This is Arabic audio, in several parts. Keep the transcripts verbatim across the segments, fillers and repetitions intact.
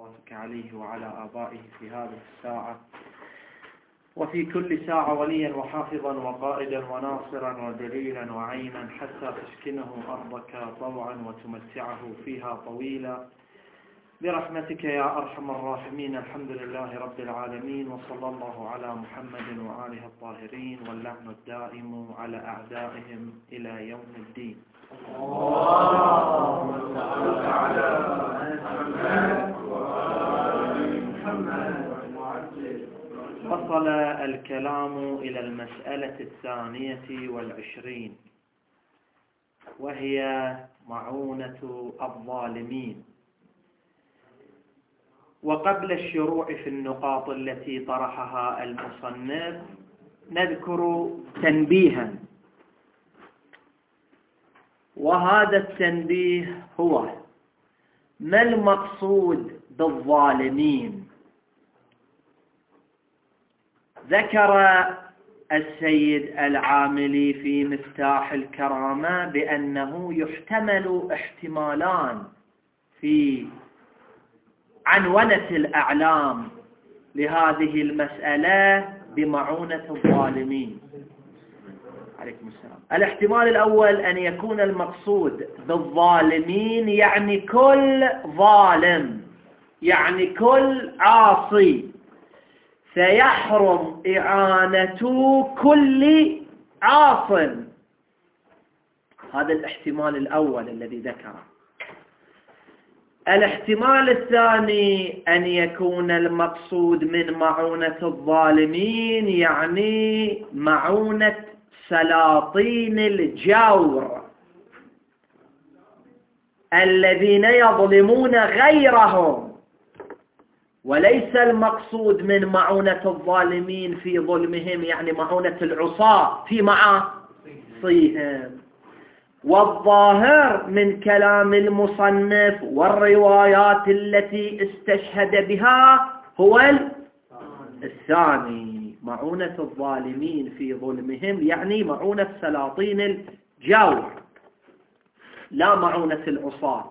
صلواتك عليه وعلى آبائه في هذه الساعة وفي كل ساعة وليا وحافظا وقائدا وناصرا ودليلا وعينا حتى تسكنه أرضك طوعا وتمتعه فيها طويلا برحمتك يا أرحم الراحمين. الحمد لله رب العالمين، وصلى الله على محمد وآله الطاهرين، واللعن الدائم على أعدائهم إلى يوم الدين. اللهم صل على محمد وآل محمد. وصل الكلام إلى المسألة الثانية والعشرين، وهي معونة الظالمين. وقبل الشروع في النقاط التي طرحها المصنف نذكر تنبيها، وهذا التنبيه هو: ما المقصود بالظالمين؟ ذكر السيد العاملي في مفتاح الكرامة بأنه يحتمل احتمالان في عنونة الأعلام لهذه المسألة بمعونة الظالمين. عليكم السلام. الاحتمال الأول أن يكون المقصود بالظالمين يعني كل ظالم، يعني كل عاصي، سيحرم إعانة كل عاص. هذا الاحتمال الأول الذي ذكره. الاحتمال الثاني أن يكون المقصود من معونة الظالمين يعني معونة سلاطين الجور الذين يظلمون غيرهم، وليس المقصود من معونة الظالمين في ظلمهم يعني معونة العصاة في معاصيهم. والظاهر من كلام المصنف والروايات التي استشهد بها هو الثاني، معونة الظالمين في ظلمهم يعني معونة سلاطين الجور لا معونة العصاة.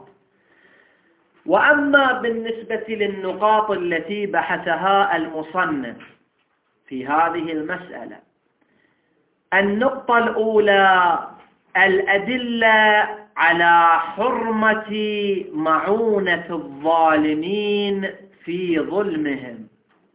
وأما بالنسبة للنقاط التي بحثها المصنف في هذه المسألة، النقطة الأولى الأدلة على حرمة معونة الظالمين في ظلمهم.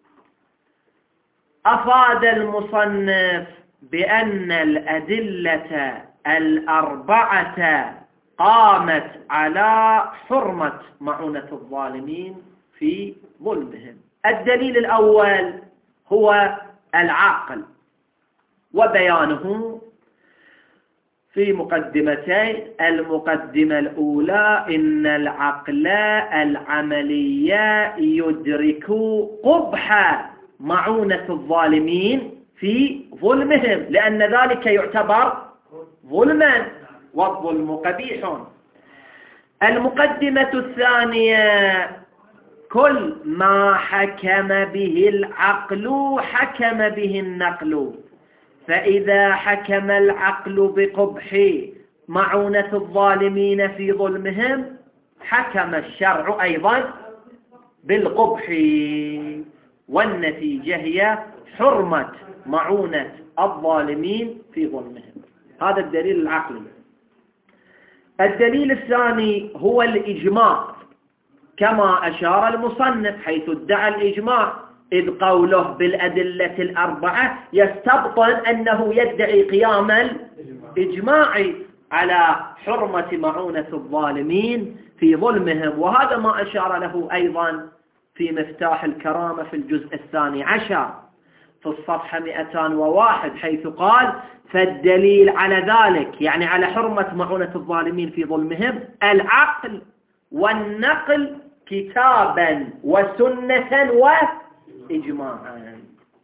أفاد المصنف بأن الأدلة الأربعة قامت على حرمة معونة الظالمين في ظلمهم. الدليل الأول هو العقل، وبيانه في مقدمتين. المقدمة الأولى: إن العقل العملي يدرك قبح معونة الظالمين في ظلمهم، لأن ذلك يعتبر ظلما، والظلم قبيح. المقدمة الثانية: كل ما حكم به العقل حكم به النقل، فإذا حكم العقل بقبح معونة الظالمين في ظلمهم حكم الشرع أيضا بالقبح، والنتيجة هي حرمة معونة الظالمين في ظلمهم. هذا الدليل العقلي. الدليل الثاني هو الإجماع، كما أشار المصنف حيث ادعى الإجماع، إذ قوله بالأدلة الأربعة يستبطن أنه يدعي قيام الإجماع على حرمة معونة الظالمين في ظلمهم. وهذا ما أشار له أيضا في مفتاح الكرامة في الجزء الثاني عشر في الصفحة مئتين وواحد، حيث قال: فالدليل على ذلك يعني على حرمة معونة الظالمين في ظلمهم العقل والنقل كتابا وسنة وإجماعا.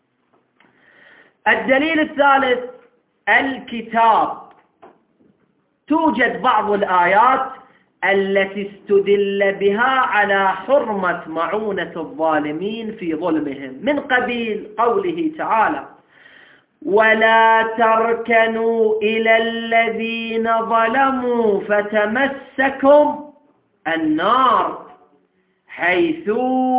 الدليل الثالث الكتاب. توجد بعض الآيات التي استدل بها على حرمة معونة الظالمين في ظلمهم، من قبيل قوله تعالى: ولا تركنوا إلى الذين ظلموا فتمسكم النار. حيث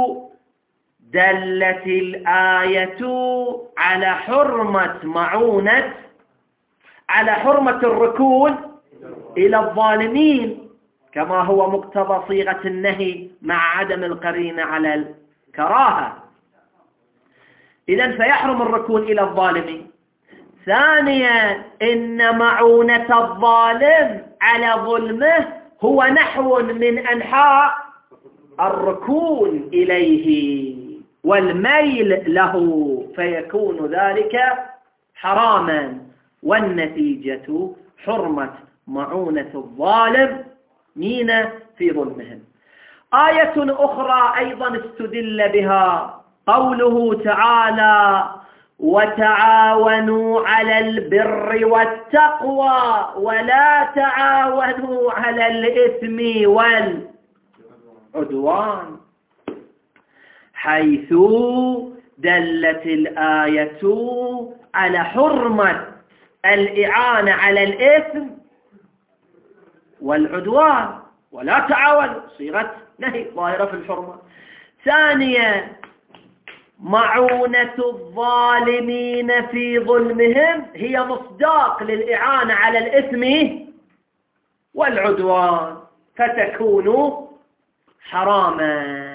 دلت الآية على حرمة معونة على حرمة الركون إلى الظالمين، كما هو مقتضى صيغة النهي مع عدم القرينة على الكراهة. إذن فيحرم الركون إلى الظالمين. ثانيا، إن معونة الظالم على ظلمه هو نحو من أنحاء الركون إليه والميل له، فيكون ذلك حراما، والنتيجة حرمة معونة الظالم مين في ظلمهم. آية أخرى أيضا استدل بها قوله تعالى: وتعاونوا على البر والتقوى ولا تعاونوا على الإثم والعدوان، حيث دلت الآية على حرمة الإعانة على الإثم والعدوان، ولا تعاونوا صيغة نهي ظاهرة في الحرمة. ثانيا، معونة الظالمين في ظلمهم هي مصداق للإعانة على الإثم والعدوان، فتكون حراما.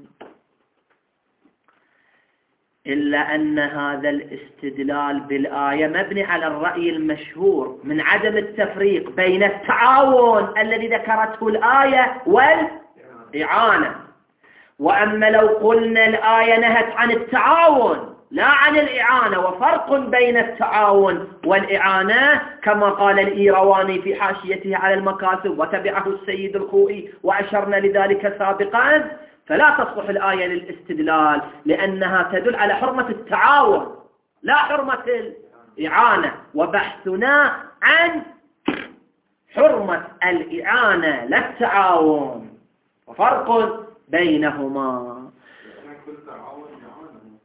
إلا أن هذا الاستدلال بالآية مبني على الرأي المشهور من عدم التفريق بين التعاون الذي ذكرته الآية والإعانة. وأما لو قلنا الآية نهت عن التعاون لا عن الإعانة، وفرق بين التعاون والإعانة كما قال الإيرواني في حاشيته على المكاسب وتبعه السيد الخوئي وأشرنا لذلك سابقا، فلا تصلح الآية للاستدلال، لأنها تدل على حرمة التعاون لا حرمة الإعانة، وبحثنا عن حرمة الإعانة لا التعاون، وفرق بينهما. كل تعاون إعانة،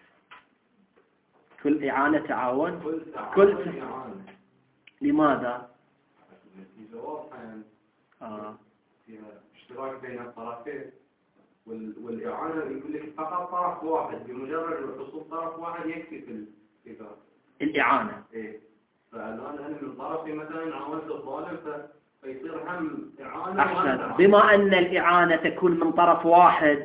كل إعانة تعاون، كل تعاون كل إعانة. لماذا؟ النتيجة واضحة يعني. آه. فيها اشتراك بين الطرفين، والإعانة يقول لك فقط طرف واحد، بمجرد حصول طرف واحد يكفي في الإيجار. الإعانة. إيه. فالآن أنا من طرفي مثلا عاونت الظالم فيصير هم إعانة. أحسن. بما أن الإعانة تكون من طرف واحد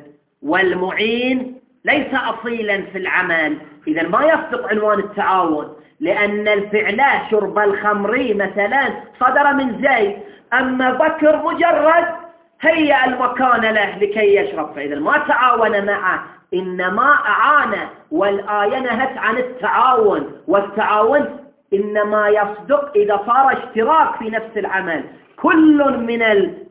والمعين ليس أصيلا في العمل، إذا ما يصدق عنوان التعاون، لأن الفعل شرب الخمر مثلا صدر من زيد، أما بكر مجرد هيأ المكان له لكي يشرب، فإذا ما تعاون معه، إنما أعان. والآية نهت عن التعاون، والتعاون إنما يصدق إذا صار اشتراك في نفس العمل، كل من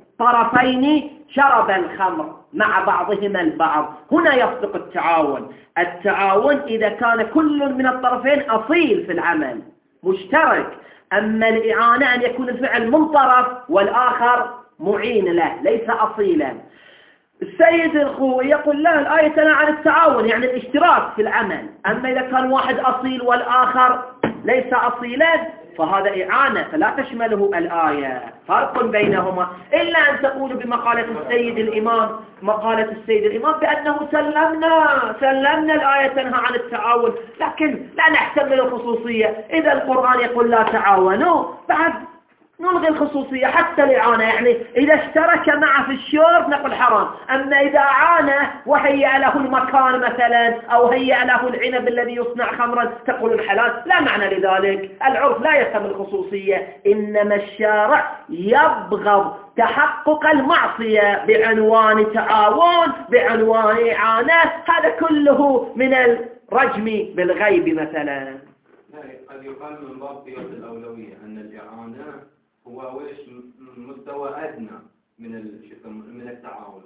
الطرفين شرب الخمر مع بعضهما البعض، هنا يصدق التعاون. التعاون إذا كان كل من الطرفين أصيل في العمل مشترك، أما الإعانة أن يكون الفعل من طرف والآخر معين له ليس أصيلا. السيد الخوي يقول لا، الآية تنهى عن التعاون يعني الاشتراك في العمل، أما إذا كان واحد أصيل والآخر ليس أصيلا فهذا إعانة، فلا تشمله الآية، فرق بينهما. إلا أن تقول بمقالة السيد الإمام مقالة السيد الإمام بأنه سلمنا سلمنا الآية تنهى عن التعاون، لكن لا نحتمل الخصوصية. إذا القرآن يقول لا تعاونوا، بعد نلغي الخصوصية حتى الإعانة، يعني إذا اشترك معه في الشرب نقول حرام، أما إذا أعانه وهيأ له المكان مثلا أو هيأ له العنب الذي يصنع خمرا تقول الحلال، لا معنى لذلك. العرف لا يفهم الخصوصية، إنما الشارع يبغض تحقق المعصية بعنوان تعاون بعنوان إعانة، هذا كله من الرجم بالغيب مثلا. قد يقال من باب قياس الأولوية أن الإعانة هو ويش مستوى أدنى من من التعاون،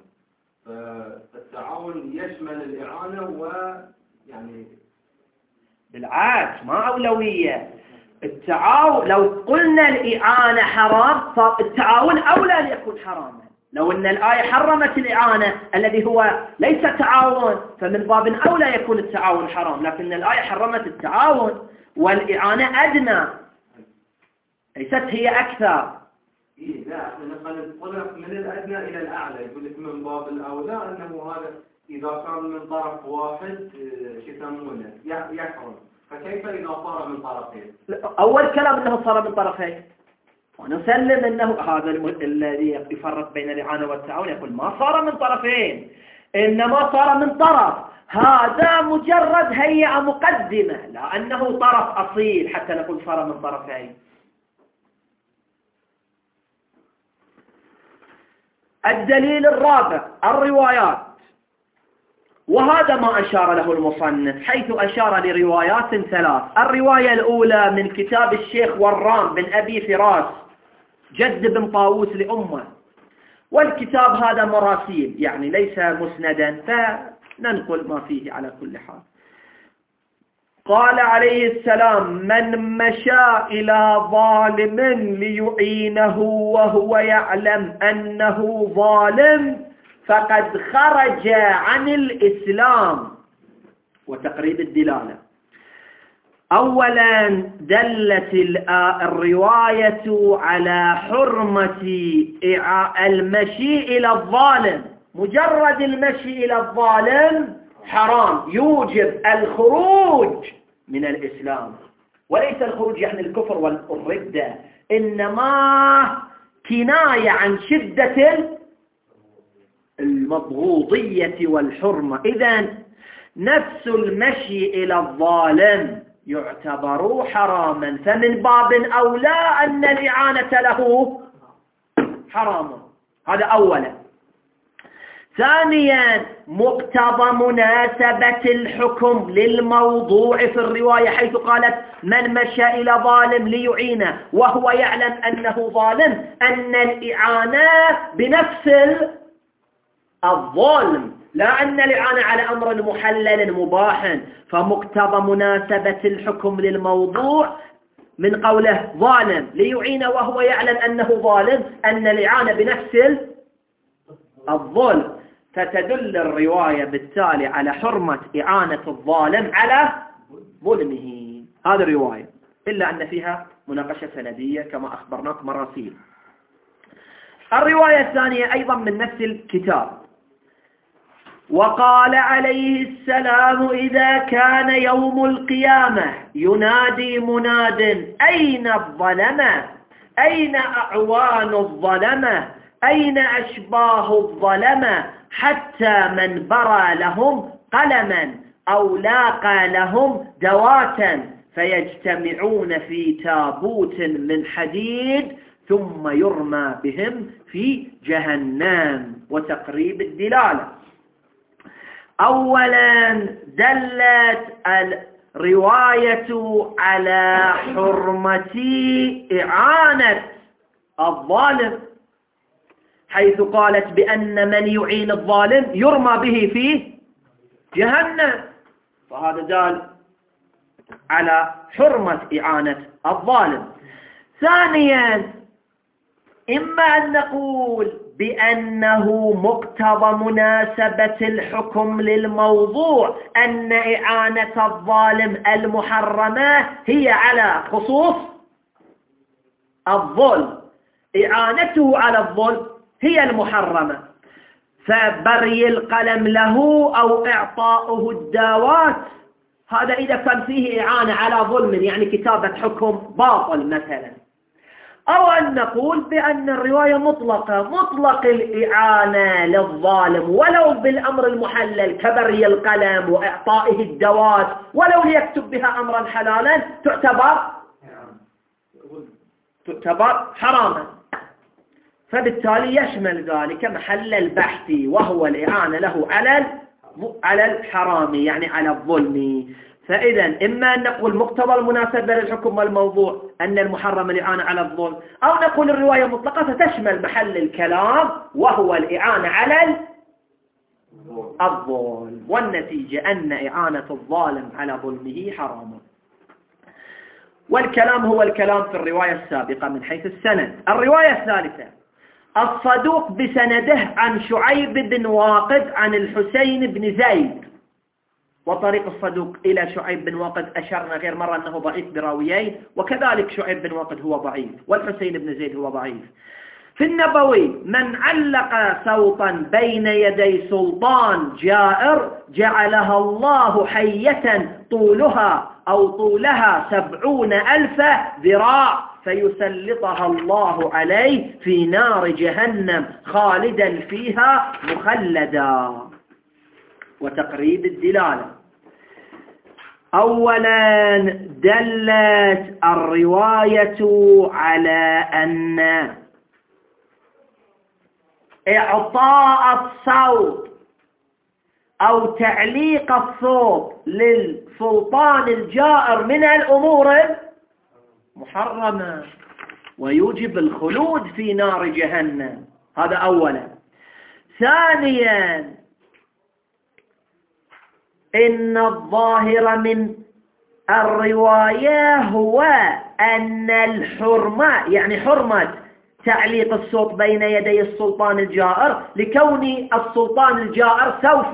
فالتعاون يشمل الإعانة ويعني بالعكس ما أولوية. التعاون لو قلنا الإعانة حرام فالتعاون أولى أن يكون حراما. لو أن الآية حرمت الإعانة الذي هو ليس تعاون فمن باب أولى يكون التعاون حرام، لكن الآية حرمت التعاون والإعانة أدنى ليست هي أكثر. إيه لا احنا نبغى ننطلق من الأدنى إلى الأعلى، يقول لك من باب الأولى أنه هذا إذا كان من طرف واحد شو يسمونه يحرم، فكيف إذا صار من طرفين؟ أول كلام أنه صار من طرفين، ونسلم أنه هذا الذي يفرق بين الإعانة والتعاون يقول ما صار من طرفين إنما صار من طرف، هذا مجرد هيئة مقدمة لا أنه طرف أصيل حتى نقول صار من طرفين. الدليل الرابع الروايات، وهذا ما أشار له المصنف حيث أشار لروايات ثلاث. الرواية الأولى من كتاب الشيخ ورام بن أبي فراس جد بن طاووس لأمه، والكتاب هذا مراسيل يعني ليس مسندا فننقل ما فيه على كل حال. قال عليه السلام من مشى إلى ظالم ليعينه وهو يعلم أنه ظالم فقد خرج عن الإسلام. وتقريب الدلالة، أولا دلت الرواية على حرمة المشي إلى الظالم، مجرد المشي إلى الظالم حرام يوجب الخروج من الإسلام، وليس الخروج يعني الكفر والردة، إنما كناية عن شدة المبغوضية والحرمة. إذن نفس المشي إلى الظالم يعتبر حراما، فمن باب أولى أن الإعانة له حراما. هذا أولا. ثانيا مقتضى مناسبة الحكم للموضوع في الرواية حيث قالت من مشى إلى ظالم ليعينه وهو يعلم أنه ظالم، أن الإعانة بنفس الظلم لا أن الإعانة على أمر محلل مباح، فمقتضى مناسبة الحكم للموضوع من قوله ظالم ليعينه وهو يعلم أنه ظالم أن الإعانة بنفس الظلم، فتدل الرواية بالتالي على حرمة إعانة الظالم على ظلمه. هذه الرواية، إلا أن فيها مناقشة سندية كما أخبرناك مراسيل. الرواية الثانية أيضا من نفس الكتاب، وقال عليه السلام إذا كان يوم القيامة ينادي مناد أين الظلمة، أين أعوان الظلمة، أين أشباه الظلمة، حتى من برى لهم قلما أو لاقى لهم دواتا فيجتمعون في تابوت من حديد ثم يرمى بهم في جهنم. وتقريب الدلالة، أولا دلت الرواية على حرمة إعانة الظالم حيث قالت بأن من يعين الظالم يرمى به في جهنم، فهذا دال على حرمة إعانة الظالم. ثانيا إما أن نقول بأنه مقتضى مناسبة الحكم للموضوع أن إعانة الظالم المحرمة هي على خصوص الظلم، إعانته على الظلم هي المحرمة، فبري القلم له أو إعطاؤه الدعوات هذا إذا كان فيه إعانة على ظلم يعني كتابة حكم باطل مثلا. أو أن نقول بأن الرواية مطلقة، مطلق الإعانة للظالم ولو بالأمر المحلل كبري القلم وإعطائه الدوات ولو ليكتب بها أمرا حلالا تعتبر تعتبر حراما، فبالتالي يشمل ذلك محل البحث وهو الإعانة له على على الحرام يعني على الظلم. فإذا إما أن نقول مقتضى المناسبة للحكم والموضوع أن المحرم الإعانة على الظلم، أو نقول الرواية مطلقة فتشمل محل الكلام وهو الإعانة على الظلم، والنتيجة أن إعانة الظالم على ظلمه حرام. والكلام هو الكلام في الرواية السابقة من حيث السند. الرواية الثالثة الصدوق بسنده عن شعيب بن واقد عن الحسين بن زيد، وطريق الصدوق إلى شعيب بن واقد أشرنا غير مرة أنه ضعيف براويين، وكذلك شعيب بن واقد هو ضعيف والحسين بن زيد هو ضعيف. في النبوي: من علق سوطا بين يدي سلطان جائر جعلها الله حية طولها أو طولها سبعون ألف ذراع فيسلطها الله عليه في نار جهنم خالدا فيها مخلدا. وتقريب الدلالة: أولا دلت الرواية على أن إعطاء الصوت أو تعليق الصوت للسلطان الجائر من الأمور محرمة ويوجب الخلود في نار جهنم. هذا أولا. ثانيا إن الظاهر من الرواية هو أن الحرمة، يعني حرمة تعليق الصوت بين يدي السلطان الجائر، لكون السلطان الجائر سوف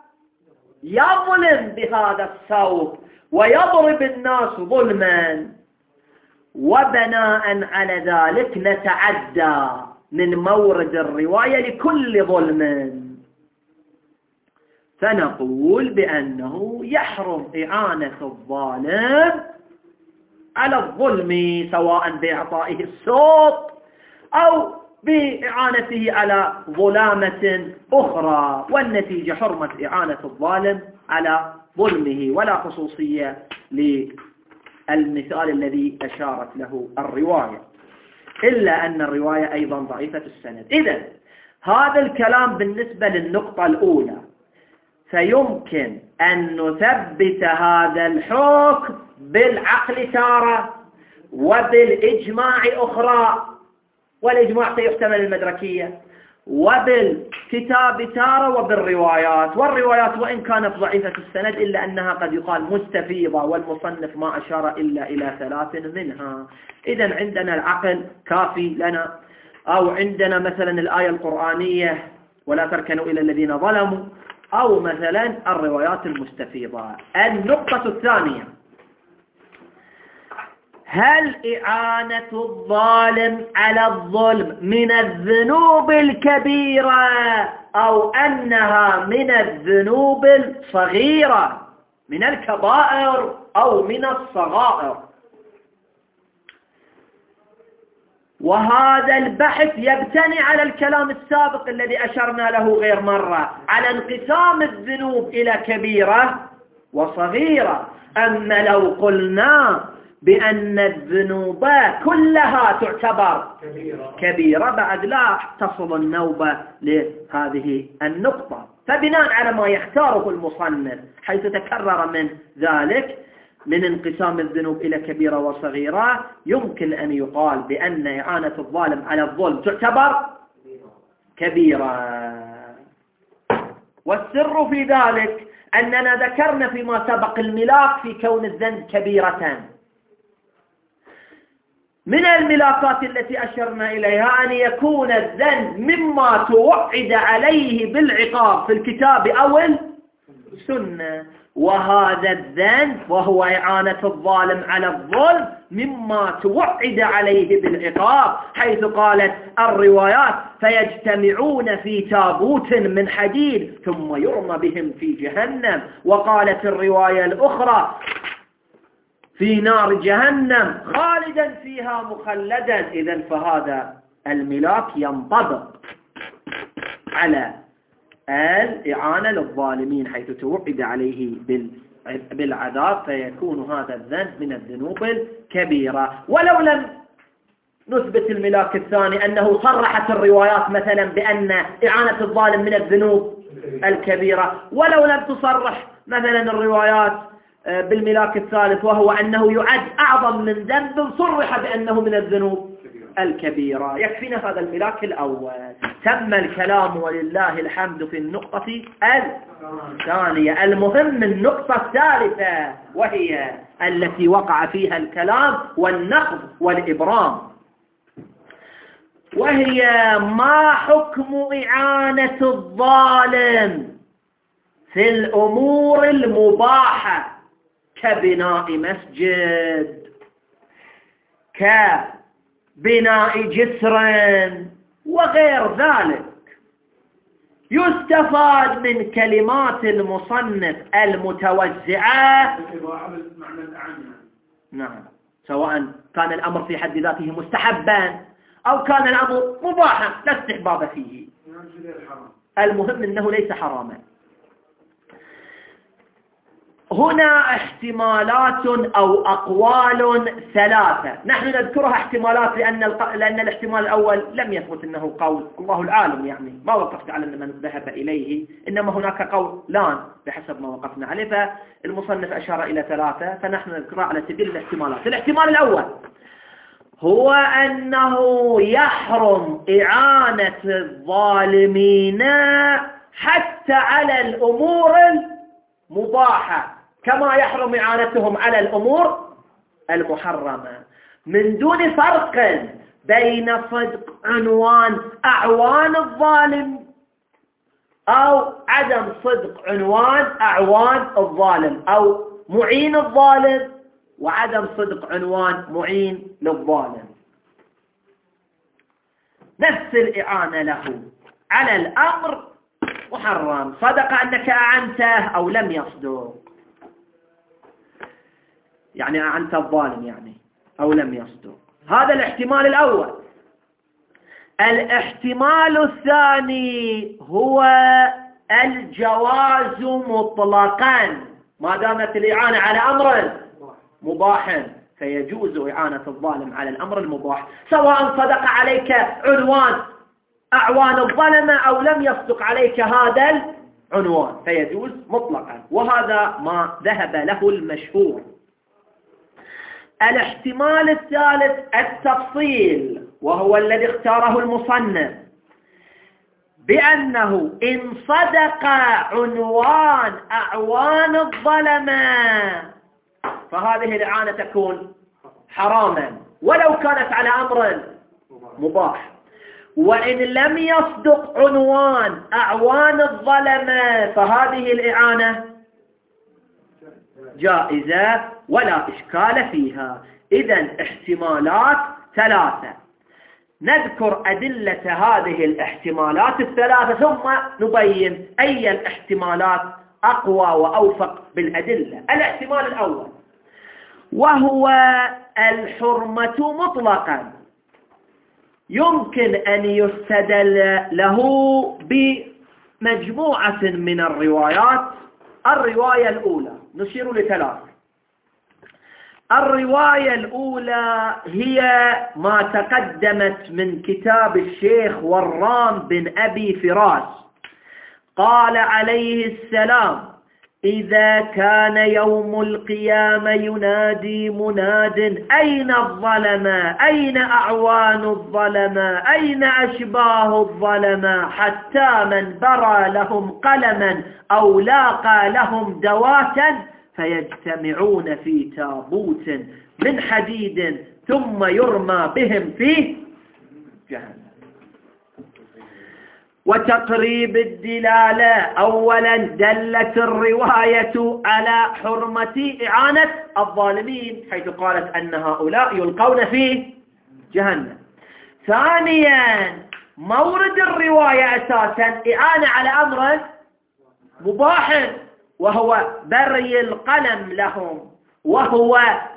يظلم بهذا الصوت ويضرب الناس ظلما، وبناء على ذلك نتعدى من مورد الرواية لكل ظلم، فنقول بأنه يحرم إعانة الظالم على الظلم سواء بإعطائه الصوت أو بإعانته على ظلامة أخرى، والنتيجة حرمة إعانة الظالم على ظلمه، ولا خصوصية للمثال الذي أشارت له الرواية، إلا أن الرواية أيضا ضعيفة السند. إذن هذا الكلام بالنسبة للنقطة الأولى، فيمكن أن نثبت هذا الحكم بالعقل تارة وبالإجماع أخرى، والإجماع سيحتمل المدركية، وبالكتاب تارة وبالروايات، والروايات وإن كانت ضعيفة السند إلا أنها قد يقال مستفيضة، والمصنف ما أشار إلا إلى ثلاث منها. إذن عندنا العقل كافي لنا، أو عندنا مثلا الآية القرآنية ولا تركنوا إلى الذين ظلموا، أو مثلا الروايات المستفيضة. النقطة الثانية: هل إعانة الظالم على الظلم من الذنوب الكبيرة أو أنها من الذنوب الصغيرة، من الكبائر أو من الصغائر؟ وهذا البحث يبتني على الكلام السابق الذي أشرنا له غير مرة على انقسام الذنوب إلى كبيرة وصغيرة. أما لو قلنا بأن الذنوب كلها تعتبر كبيرة, كبيرة بعد لا تصل النوبة لهذه النقطة. فبناء على ما يختاره المصنف حيث تكرر من ذلك من انقسام الذنوب إلى كبيرة وصغيرة، يمكن أن يقال بأن إعانة الظالم على الظلم تعتبر كبيرة. والسر في ذلك أننا ذكرنا فيما سبق الملاك في كون الذنب كبيرة. من الملاكات التي أشرنا إليها أن يكون الذنب مما توعد عليه بالعقاب في الكتاب أو السنة، وهذا الذنب وهو إعانة الظالم على الظلم مما توعد عليه بالعقاب، حيث قالت الروايات: فيجتمعون في تابوت من حديد ثم يرمى بهم في جهنم. وقالت الرواية الأخرى: في نار جهنم خالدا فيها مخلدا. إذن فهذا الملاك ينطبق على الإعانة للظالمين حيث توعد عليه بالعذاب، فيكون هذا الذنب من الذنوب الكبيرة. ولو لم نثبت الملاك الثاني أنه صرحت الروايات مثلا بأن إعانة الظالم من الذنوب الكبيرة، ولو لم تصرح مثلا الروايات بالملاك الثالث وهو أنه يعد أعظم من ذنب صرح بأنه من الذنوب الكبيرة، يكفينا هذا الملاك الأول. تم الكلام ولله الحمد في النقطة الثانية. المهم النقطة الثالثة، وهي التي وقع فيها الكلام والنقد والإبرام، وهي ما حكم إعانة الظالم في الأمور المباحة كبناء مسجد، كبناء جسر، وغير ذلك. يستفاد من كلمات المصنف المتوزعة نعم، سواء كان الأمر في حد ذاته مستحبا أو كان الأمر مباحا لا استحباب فيه، المهم أنه ليس حراما. هنا احتمالات أو أقوال ثلاثة، نحن نذكرها احتمالات لأن لأن الاحتمال الأول لم يثبت أنه قول، الله العالم يعني ما وقفت على من ذهب إليه، إنما هناك قولان بحسب ما وقفنا عليه، فالمصنف أشار إلى ثلاثة فنحن نذكرها على سبيل الاحتمالات. الاحتمال الأول هو أنه يحرم إعانة الظالمين حتى على الأمور المباحة كما يحرم إعانتهم على الأمور المحرمة، من دون فرق بين صدق عنوان أعوان الظالم أو عدم صدق عنوان أعوان الظالم، أو معين الظالم وعدم صدق عنوان معين للظالم. نفس الإعانة له على الأمر محرم، صدق أنك أعنته أو لم يصدق، يعني أعنت الظالم يعني أو لم يصدق. هذا الاحتمال الأول. الاحتمال الثاني هو الجواز مطلقا، ما دامت الإعانة على أمر مباح فيجوز إعانة الظالم على الأمر المباح، سواء صدق عليك عنوان أعوان الظلمة أو لم يصدق عليك هذا العنوان فيجوز مطلقا، وهذا ما ذهب له المشهور. الاحتمال الثالث التفصيل، وهو الذي اختاره المصنف، بأنه إن صدق عنوان أعوان الظلمة فهذه الإعانة تكون حراما ولو كانت على أمر مباح، وإن لم يصدق عنوان أعوان الظلمة فهذه الإعانة جائزة ولا إشكال فيها. إذن احتمالات ثلاثة، نذكر أدلة هذه الاحتمالات الثلاثة ثم نبين أي الاحتمالات أقوى وأوفق بالأدلة. الاحتمال الأول وهو الحرمة مطلقا، يمكن أن يستدل له بمجموعة من الروايات. الرواية الأولى نشير لثلاث. الرواية الأولى هي ما تقدمت من كتاب الشيخ ورام بن أبي فراس، قال عليه السلام: إذا كان يوم القيامة ينادي مناد أين الظلمة، أين أعوان الظلمة، أين أشباه الظلمة، حتى من برى لهم قلما أو لاقى لهم دواتا فيجتمعون في تابوت من حديد ثم يرمى بهم في جهنم. وتقريب الدلالة، أولا دلت الرواية على حرمة إعانة الظالمين حيث قالت أن هؤلاء يلقون في جهنم. ثانيا مورد الرواية أساسا إعانة على أمر مباح وهو بري القلم لهم، وهو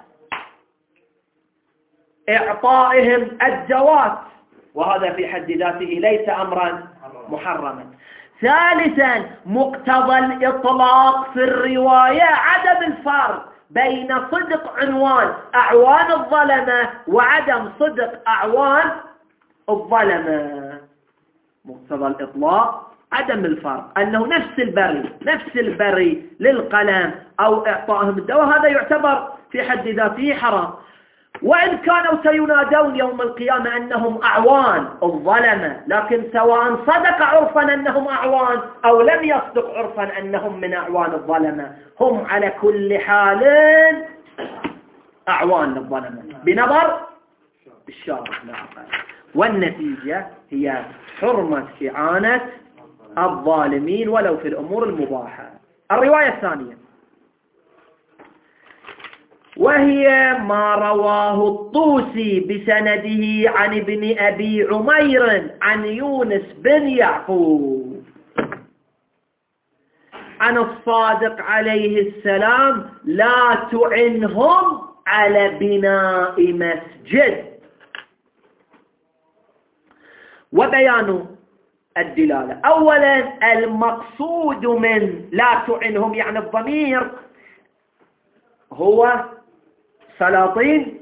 إعطائهم الدوات، وهذا في حد ذاته ليس أمرا محرما. ثالثا مقتضى الإطلاق في الرواية عدم الفرق بين صدق عنوان أعوان الظلمة وعدم صدق أعوان الظلمة. مقتضى الإطلاق عدم الفرق، أنه نفس البري نفس البري للقلم أو إعطائهم الدواء هذا يعتبر في حد ذاته حرام، وإن كانوا سينادون يوم القيامة أنهم أعوان الظلمة، لكن سواء صدق عرفا أنهم أعوان أو لم يصدق عرفا أنهم من أعوان الظلمة هم على كل حال أعوان للظلمة بنظر الشارع. والنتيجة هي حرمة إعانة الظالمين ولو في الأمور المباحة. الرواية الثانية وهي ما رواه الطوسي بسنده عن ابن أبي عمير عن يونس بن يعقوب عن الصادق عليه السلام: لا تعنهم على بناء مسجد. وبيان الدلالة: أولا المقصود من لا تعنهم يعني الضمير هو سلاطين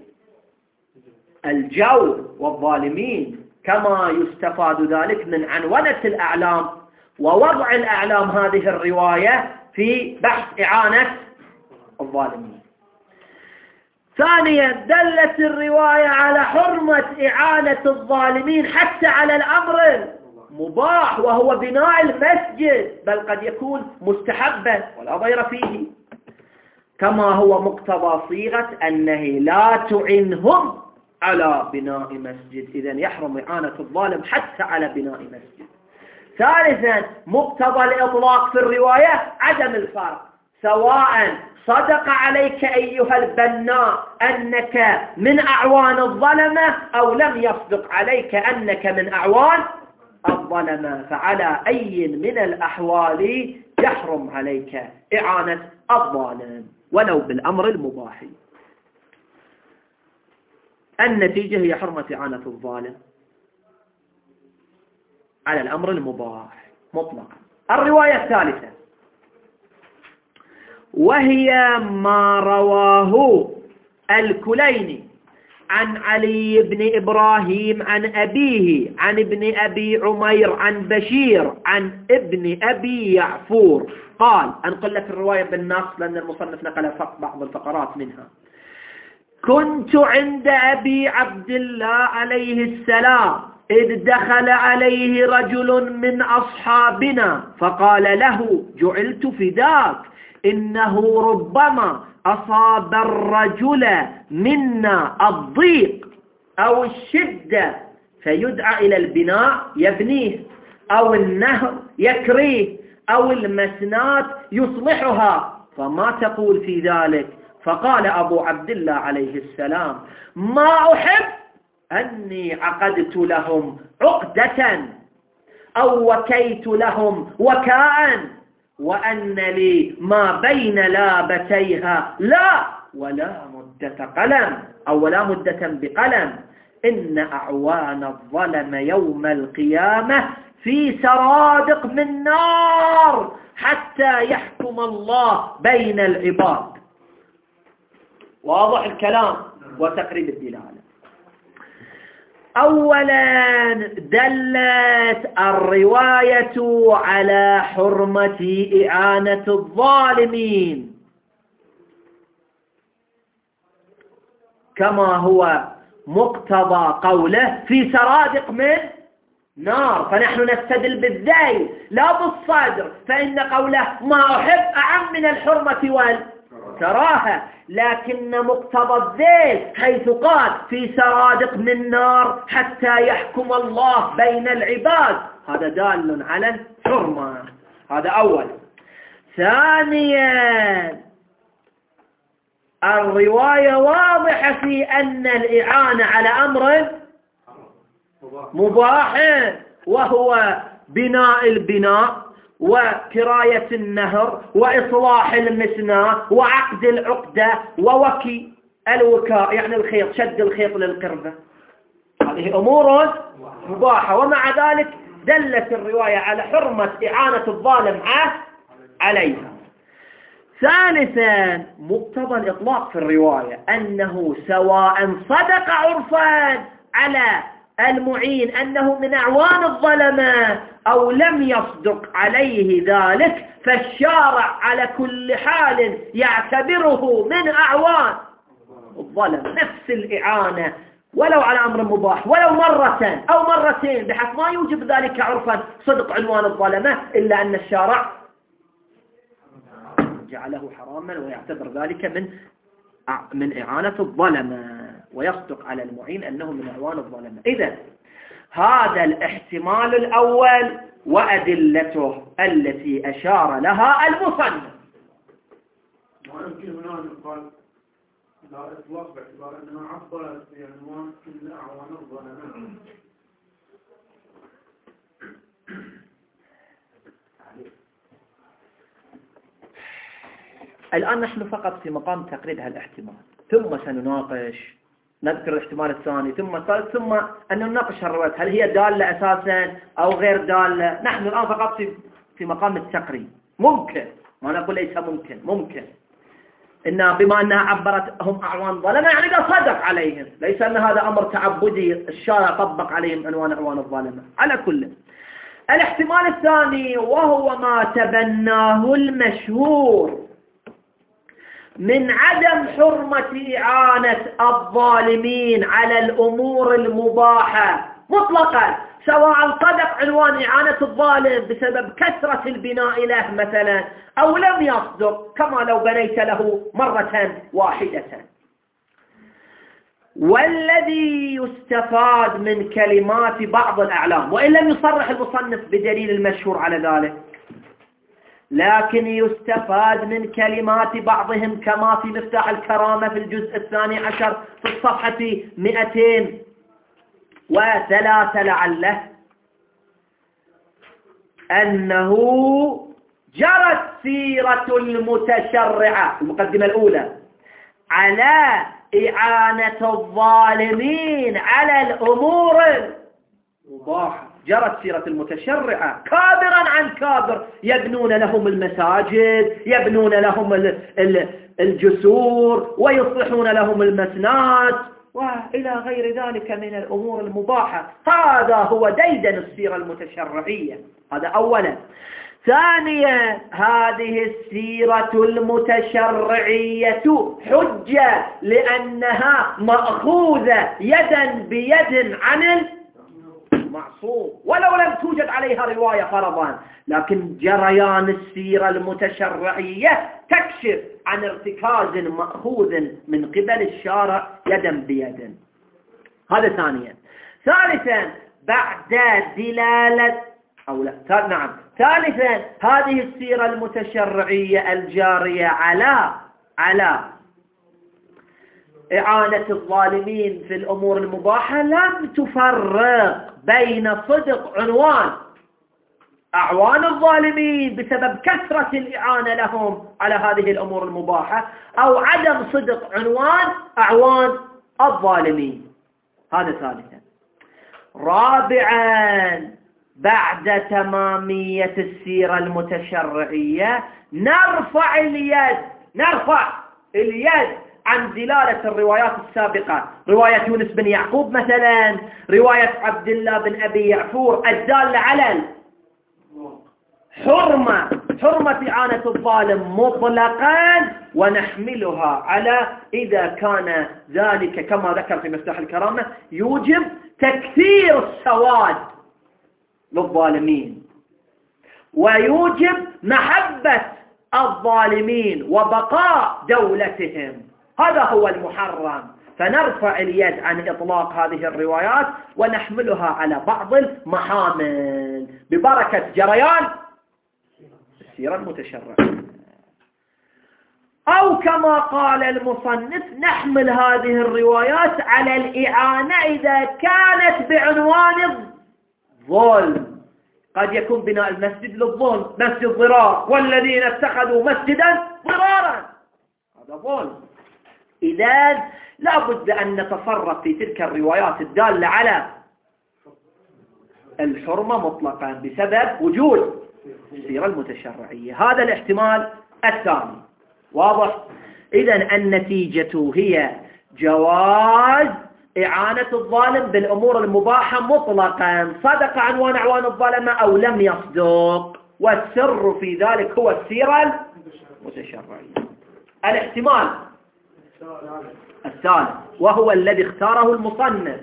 الجور والظالمين، كما يستفاد ذلك من عنونة الأعلام ووضع الأعلام هذه الرواية في بحث إعانة الظالمين. ثانيا دلت الرواية على حرمة إعانة الظالمين حتى على الأمر مباح وهو بناء المسجد، بل قد يكون مستحبا ولا ضير فيه، كما هو مقتضى صيغة النهي: لا تعنهم على بناء مسجد. إذن يحرم إعانة الظالم حتى على بناء مسجد. ثالثا مقتضى الإطلاق في الرواية عدم الفرق، سواء صدق عليك أيها البناء أنك من أعوان الظلمة أو لم يصدق عليك أنك من أعوان الظلمة، فعلى أي من الأحوال يحرم عليك إعانة الظالم ولو بالأمر المباح. النتيجة هي حرمة إعانة الظالم على الأمر المباح مطلقا. الرواية الثالثة وهي ما رواه الكليني عن علي بن إبراهيم عن أبيه عن ابن أبي عمير عن بشير عن ابن أبي يعفور قال: أنقل لك الرواية بالنص لأن المصنف نقل بعض الفقرات منها: كنت عند أبي عبد الله عليه السلام إذ دخل عليه رجل من أصحابنا فقال له: جعلت فداك، إنه ربما أصاب الرجل منا الضيق أو الشدة فيدعى إلى البناء يبنيه، أو النهر يكريه، أو المسنات يصلحها، فما تقول في ذلك؟ فقال أبو عبد الله عليه السلام: ما أحب أني عقدت لهم عقدة أو وكيت لهم وكاء وأن لي ما بين لابتيها لا ولا مدة قلم أو ولا مدة بقلم، إن أعوان الظلم يوم القيامة في سرادق من نار حتى يحكم الله بين العباد. واضح الكلام وتقريب الدلالة. أولا دلت الرواية على حرمة إعانة الظالمين كما هو مقتضى قوله في سرادق من نار، فنحن نستدل بالذيل لا بالصدر، فإن قوله ما أحب أعم من الحرمة والكراهة، لكن مقتضى الذيل حيث قال في سرادق من نار حتى يحكم الله بين العباد، هذا دال على الحرمة. هذا أول. ثانيا الرواية واضحة في أن الإعانة على أمر مباح وهو بناء البناء وكراية النهر وإصلاح المسنى وعقد العقدة ووكي الوكاء يعني الخيط، شد الخيط للقربة، هذه أمور مباحة، ومع ذلك دلت الرواية على حرمة إعانة الظالم عليها. ثالثا مقتضى الإطلاق في الرواية أنه سواء صدق عرفا على المعين أنه من أعوان الظلمة أو لم يصدق عليه ذلك، فالشارع على كل حال يعتبره من أعوان الظلم، نفس الإعانة ولو على أمر مباح ولو مرة أو مرتين، بحيث ما يوجب ذلك عرفا صدق عنوان الظلمة، إلا أن الشارع جعله حراما ويعتبر ذلك من من إعانة الظلمة ويصدق على المعين أنه من أعوان الظلمة. إذن هذا الاحتمال الأول وأدلته التي أشار لها المصنف. ويمكن هنا أن يقال لا إطلاق باعتبار أنها عبرت بعنوان كل أعوان الظلماء. الآن نحن فقط في مقام تقريب هالاحتمال، ثم سنناقش نذكر الاحتمال الثاني ثم الثالث، ثم أن نناقش الروايات هل هي دالة أساسا أو غير دالة. نحن الآن فقط في في مقام التقريب. ممكن، ما نقول ليس ممكن، ممكن إن بما أنها عبرت هم أعوان ظلمة يعني ده صدق عليهم، ليس أن هذا أمر تعبدي الشارع طبق عليهم عنوان أعوان الظلمة. على كل الاحتمال الثاني وهو ما تبناه المشهور من عدم حرمة إعانة الظالمين على الأمور المباحة مطلقا، سواء صدق عنوان إعانة الظالم بسبب كثرة البناء له مثلا أو لم يصدق، كما لو بنيت له مرة واحدة. والذي يستفاد من كلمات بعض الأعلام، وإن لم يصرح المصنف بدليل المشهور على ذلك، لكن يستفاد من كلمات بعضهم كما في مفتاح الكرامة في الجزء الثاني عشر في الصفحة مئتين وثلاثة لعله، أنه جرت سيرة المتشرعة المقدمة الأولى على إعانة الظالمين على الأمور المباحة. جرت سيرة المتشرعة كابرا عن كابر، يبنون لهم المساجد، يبنون لهم الجسور، ويصلحون لهم المسنات وإلى غير ذلك من الأمور المباحة. هذا هو ديدن السيرة المتشرعية. هذا أولا. ثانيا، هذه السيرة المتشرعية حجة لأنها مأخوذة يدا بيد عن المعصوم، ولو لم توجد عليها رواية فرضا، لكن جريان السيرة المتشرعية تكشف عن ارتكاز مأخوذ من قبل الشارع يدا بيد. هذا ثانيا. ثالثا، بعد دلالة أو لا نعم ثالثا هذه السيرة المتشرعية الجارية على على إعانة الظالمين في الأمور المباحة لم تفرق بين صدق عنوان أعوان الظالمين بسبب كثرة الإعانة لهم على هذه الأمور المباحة أو عدم صدق عنوان أعوان الظالمين. هذا ثالثا. رابعا، بعد تمامية السيرة المتشرعية نرفع اليد نرفع اليد عن دلالة الروايات السابقة، رواية يونس بن يعقوب مثلا، رواية عبد الله بن أبي يعفور الدالة على حرمة حرمة إعانة الظالم مطلقا، ونحملها على إذا كان ذلك كما ذكر في مفتاح الكرامة يوجب تكثير السواد للظالمين ويوجب محبة الظالمين وبقاء دولتهم. هذا هو المحرم. فنرفع اليد عن إطلاق هذه الروايات ونحملها على بعض المحامل ببركة جريان السيرة المتشرعة. أو كما قال المصنف نحمل هذه الروايات على الإعانة إذا كانت بعنوان الظلم. قد يكون بناء المسجد للظلم، مسجد ضرار، والذين اتخذوا مسجدا ضرارا، هذا ظلم. إذن لا بد أن نتصرف في تلك الروايات الدالة على الحرمة مطلقا بسبب وجود السيرة المتشرعية. هذا الاحتمال الثاني. واضح؟ إذن النتيجة هي جواز إعانة الظالم بالأمور المباحة مطلقا، صدق عنوان أعوان الظلمة أو لم يصدق، والسر في ذلك هو السيرة المتشرعية. الاحتمال الثالث وهو الذي اختاره المصنف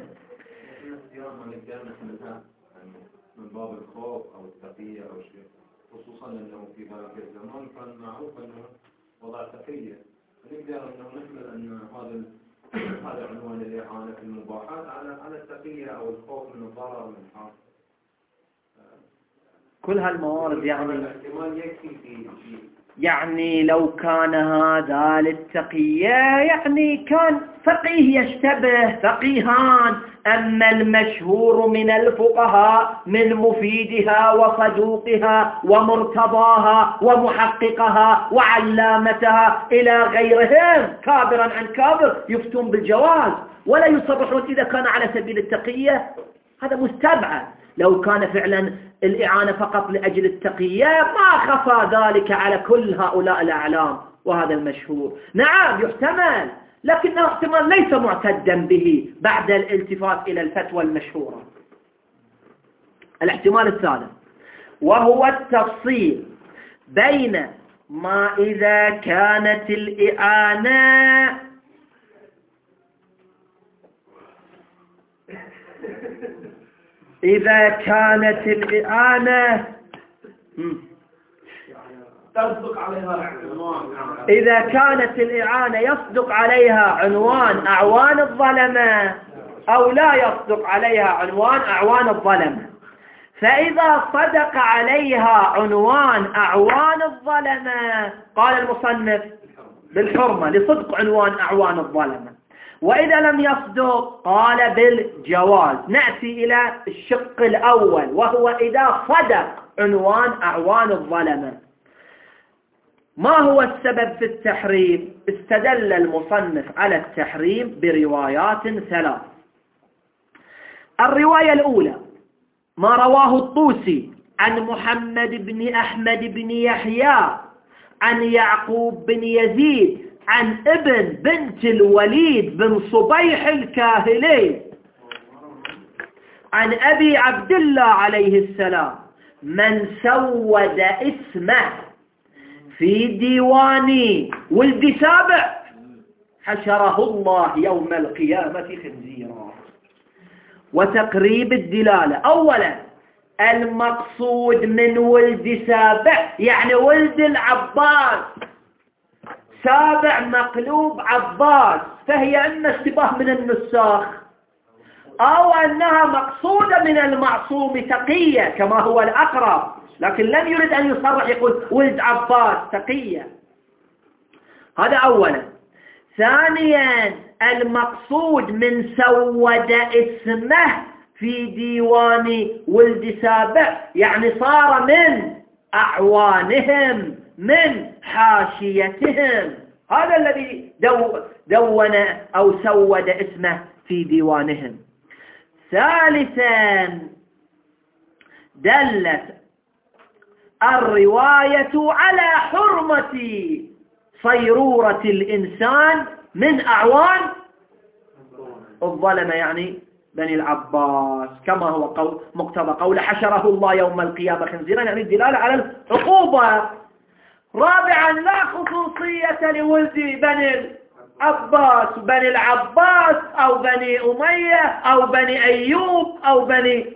من باب الخوف أو التقية أو شيء، خصوصا أنه في ذلك الزمان كان معروف أنه وضع تقية، نقدر أنه نحمل أن هذا هذا عنوان الإعانة في المباحات على على التقية أو الخوف من الضرر من حال كل هالموارد. يعني الاحتمال يكفي في يعني لو كان هذا للتقية يعني كان فقيه يشتبه فقيهان. أما المشهور من الفقهاء من مفيدها وصدوقها ومرتضاها ومحققها وعلامتها إلى غيرهم كابرا عن كابر يفتون بالجواز ولا يصرحون إذا كان على سبيل التقية. هذا مستبعد. لو كان فعلا الإعانة فقط لأجل التقية ما خفى ذلك على كل هؤلاء الأعلام، وهذا المشهور. نعم يحتمل، لكنه احتمال ليس معتدا به بعد الالتفات إلى الفتوى المشهورة. الاحتمال الثالث وهو التفصيل بين ما إذا كانت الإعانة إذا كانت الإعانة تصدق عليها عنوان إذا كانت الإعانة يصدق عليها عنوان أعوان الظلمة أو لا يصدق عليها عنوان أعوان الظلمة. فإذا صدق عليها عنوان أعوان الظلمة قال المصنف بالحرمة لصدق عنوان أعوان الظلمة، وإذا لم يصدق قال بالجواز. نأتي إلى الشق الأول وهو إذا صدق عنوان أعوان الظلمة. ما هو السبب في التحريم؟ استدل المصنف على التحريم بروايات ثلاث. الرواية الأولى ما رواه الطوسي عن محمد بن أحمد بن يحيى عن يعقوب بن يزيد عن ابن بنت الوليد بن صبيح الكاهلي عن أبي عبد الله عليه السلام: من سود اسمه في ديوان ولد سابع حشره الله يوم القيامة خنزيرا. وتقريب الدلالة: أولا المقصود من ولد سابع يعني ولد العباس، سابع مقلوب عباس، فهي إما اشتباه من النساخ أو أنها مقصودة من المعصوم تقية كما هو الأقرب، لكن لم يرد أن يصرح يقول ولد عباس تقية. هذا أولا. ثانيا المقصود من سود اسمه في ديوان ولد سابع يعني صار من أعوانهم من حاشيتهم، هذا الذي دو دون أو سود اسمه في ديوانهم. ثالثا دلت الرواية على حرمة صيرورة الإنسان من أعوان الظلمة يعني بني العباس، كما هو قول مقتضى قول حشره الله يوم القيامة خنزيرا، يعني الدلالة على العقوبة. رابعا لا خصوصية لولد بني العباس، بني العباس أو بني أمية أو بني أيوب أو بني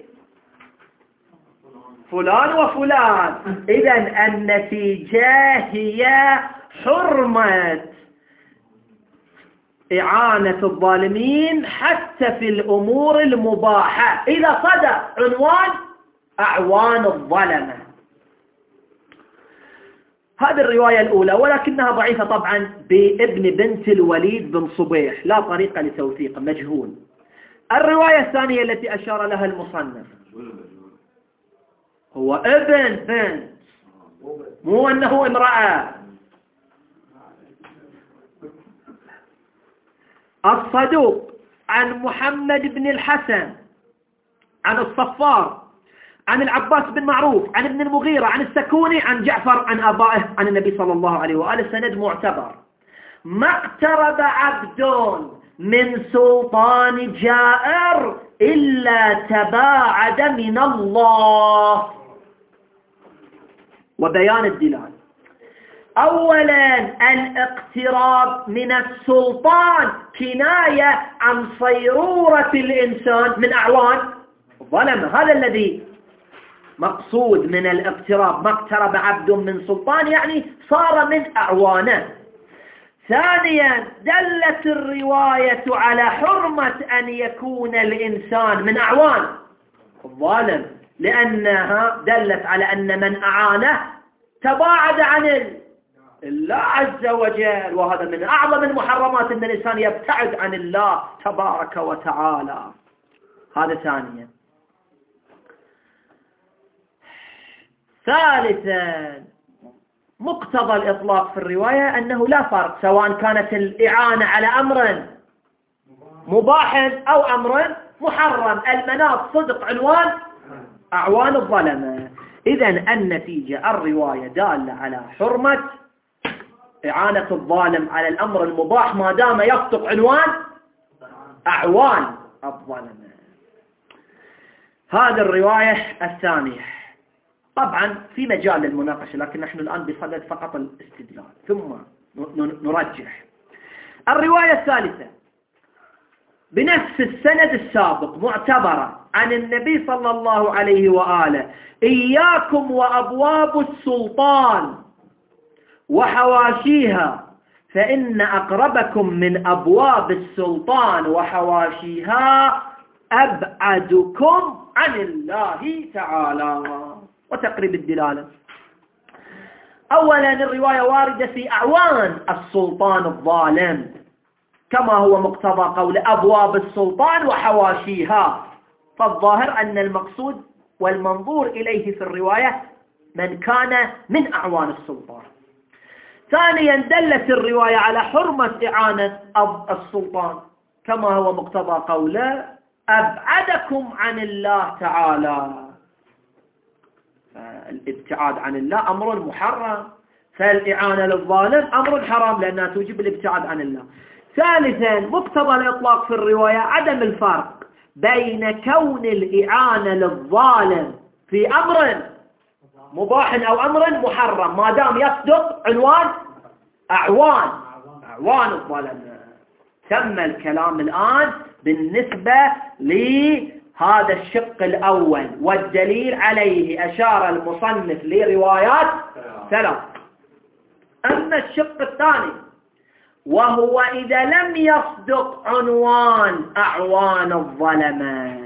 فلان وفلان. إذن النتيجة هي حرمة إعانة الظالمين حتى في الأمور المباحة إذا صدق عنوان أعوان الظلمة. هذه الرواية الأولى، ولكنها ضعيفة طبعا بابن بنت الوليد بن صبيح، لا طريقة لتوثيقه، مجهول. الرواية الثانية التي أشار لها المصنف هو ابن بنت، مو أنه امرأة. الصدوق عن محمد بن الحسن عن الصفار عن العباس بن معروف عن ابن المغيرة عن السكوني عن جعفر عن آبائه عن النبي صلى الله عليه وآله. سند معتبر. ما اقترب عبد من سلطان جائر إلا تباعد من الله. وبيان الدلال: أولا الاقتراب من السلطان كناية عن صيرورة الإنسان من أعوان الظلمة، هذا الذي مقصود من الاقتراب. ما اقترب عبد من سلطان يعني صار من أعوانه. ثانيا دلت الرواية على حرمة أن يكون الإنسان من أعوان الظالم، لأنها دلت على أن من أعانه تباعد عن الله عز وجل، وهذا من أعظم المحرمات أن الإنسان يبتعد عن الله تبارك وتعالى. هذا ثانيا. ثالثا مقتضى الإطلاق في الرواية أنه لا فرق سواء كانت الإعانة على أمر مباح أو أمر محرم، المناط صدق عنوان أعوان الظلمة. إذن النتيجة الرواية دالة على حرمة إعانة الظالم على الأمر المباح ما دام يصدق عنوان أعوان الظلمة. هذه الرواية الثانية. طبعا في مجال للمناقشة، لكن نحن الآن بصدد فقط الاستدلال ثم نرجح. الرواية الثالثة بنفس السند السابق معتبرة عن النبي صلى الله عليه وآله: إياكم وأبواب السلطان وحواشيها فإن أقربكم من أبواب السلطان وحواشيها أبعدكم عن الله تعالى. وتقريب الدلالة. أولا الرواية واردة في أعوان السلطان الظالم كما هو مقتضى قول أبواب السلطان وحواشيها، فالظاهر أن المقصود والمنظور إليه في الرواية من كان من أعوان السلطان. ثانيا دلت الرواية على حرمة إعانة السلطان كما هو مقتضى قوله: أبعدكم عن الله تعالى. الابتعاد عن الله أمر محرم، فالإعانة للظالم أمر حرام لأنها توجب الابتعاد عن الله. ثالثا مقتضى الإطلاق في الرواية عدم الفرق بين كون الإعانة للظالم في أمر مباح أو أمر محرم ما دام يصدق عنوان أعوان أعوان الظلمة. تم الكلام الآن بالنسبة لهذا الشق الأول، والدليل عليه أشار المصنف لروايات ثلاث. أما الشق الثاني وهو إذا لم يصدق عنوان أعوان الظلمة،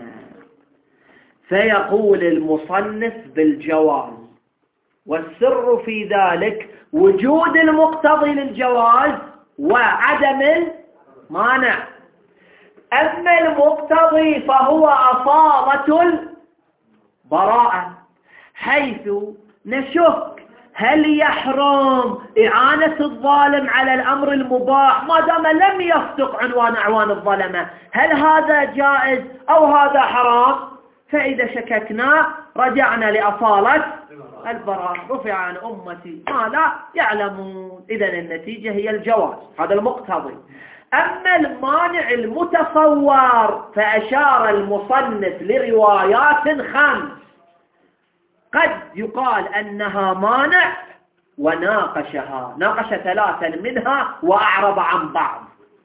فيقول المصنف بالجواز، والسر في ذلك وجود المقتضي للجواز وعدم المانع. أما المقتضي فهو أصالة البراءة، حيث نشك هل يحرم إعانة الظالم على الأمر المباح ما دام لم يصدق عنوان أعوان الظلمة، هل هذا جائز أو هذا حرام؟ فإذا شككنا رجعنا لأصالة البراءة، رفع عن أمتي ما لا يعلمون. إذن النتيجة هي الجواز، هذا المقتضي. أما المانع المتصور فأشار المصنف لروايات خمس قد يقال أنها مانع وناقشها، ناقش ثلاثا منها وأعرض عن بعض،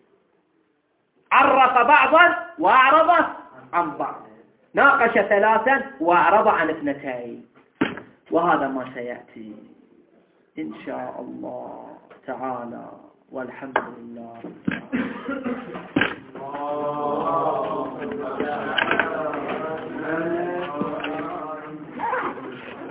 عرف بعضا وأعرض عن بعض، ناقش ثلاثا وأعرض عن اثنتين. وهذا ما سيأتي إن شاء الله تعالى، والحمد لله.